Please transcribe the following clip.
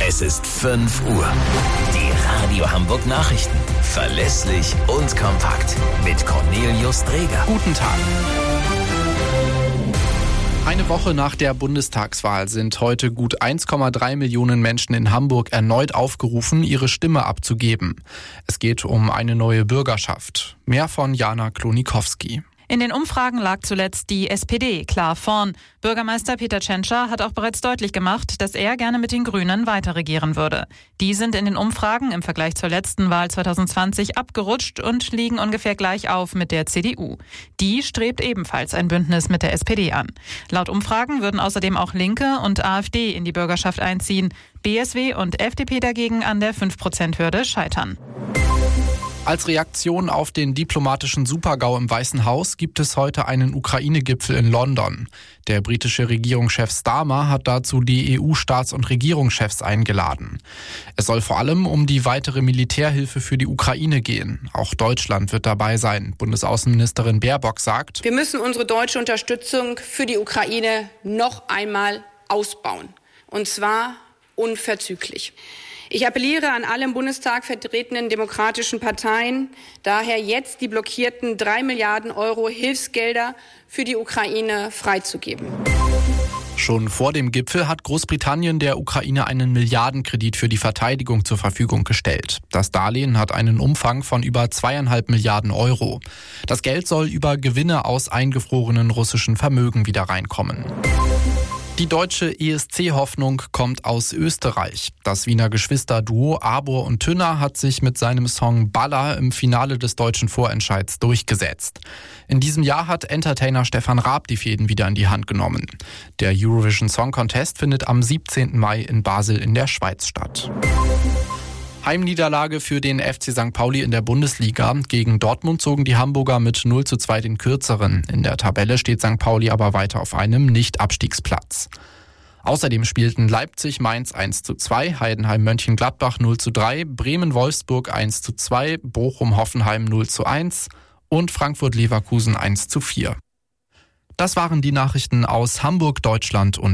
Es ist 5 Uhr. Die Radio Hamburg Nachrichten. Verlässlich und kompakt. Mit Cornelius Dreger. Guten Tag. Eine Woche nach der Bundestagswahl sind heute gut 1,3 Millionen Menschen in Hamburg erneut aufgerufen, ihre Stimme abzugeben. Es geht um eine neue Bürgerschaft. Mehr von Jana Klonikowski. In den Umfragen lag zuletzt die SPD klar vorn. Bürgermeister Peter Tschentscher hat auch bereits deutlich gemacht, dass er gerne mit den Grünen weiter regieren würde. Die sind in den Umfragen im Vergleich zur letzten Wahl 2020 abgerutscht und liegen ungefähr gleich auf mit der CDU. Die strebt ebenfalls ein Bündnis mit der SPD an. Laut Umfragen würden außerdem auch Linke und AfD in die Bürgerschaft einziehen. BSW und FDP dagegen an der 5%-Hürde scheitern. Als Reaktion auf den diplomatischen Super-GAU im Weißen Haus gibt es heute einen Ukraine-Gipfel in London. Der britische Regierungschef Starmer hat dazu die EU-Staats- und Regierungschefs eingeladen. Es soll vor allem um die weitere Militärhilfe für die Ukraine gehen. Auch Deutschland wird dabei sein. Bundesaußenministerin Baerbock sagt: Wir müssen unsere deutsche Unterstützung für die Ukraine noch einmal ausbauen. Und zwar unverzüglich. Ich appelliere an alle im Bundestag vertretenen demokratischen Parteien, daher jetzt die blockierten 3 Milliarden Euro Hilfsgelder für die Ukraine freizugeben. Schon vor dem Gipfel hat Großbritannien der Ukraine einen Milliardenkredit für die Verteidigung zur Verfügung gestellt. Das Darlehen hat einen Umfang von über 2,5 Milliarden Euro. Das Geld soll über Gewinne aus eingefrorenen russischen Vermögen wieder reinkommen. Die deutsche ESC-Hoffnung kommt aus Österreich. Das Wiener Geschwisterduo Arbor und Tünner hat sich mit seinem Song Baller im Finale des deutschen Vorentscheids durchgesetzt. In diesem Jahr hat Entertainer Stefan Raab die Fäden wieder in die Hand genommen. Der Eurovision Song Contest findet am 17. Mai in Basel in der Schweiz statt. Heimniederlage für den FC St. Pauli in der Bundesliga. Gegen Dortmund zogen die Hamburger mit 0:2 den Kürzeren. In der Tabelle steht St. Pauli aber weiter auf einem Nicht-Abstiegsplatz. Außerdem spielten Leipzig Mainz 1:2, Heidenheim Mönchengladbach 0:3, Bremen Wolfsburg 1:2, Bochum Hoffenheim 0:1 und Frankfurt Leverkusen 1:4. Das waren die Nachrichten aus Hamburg, Deutschland und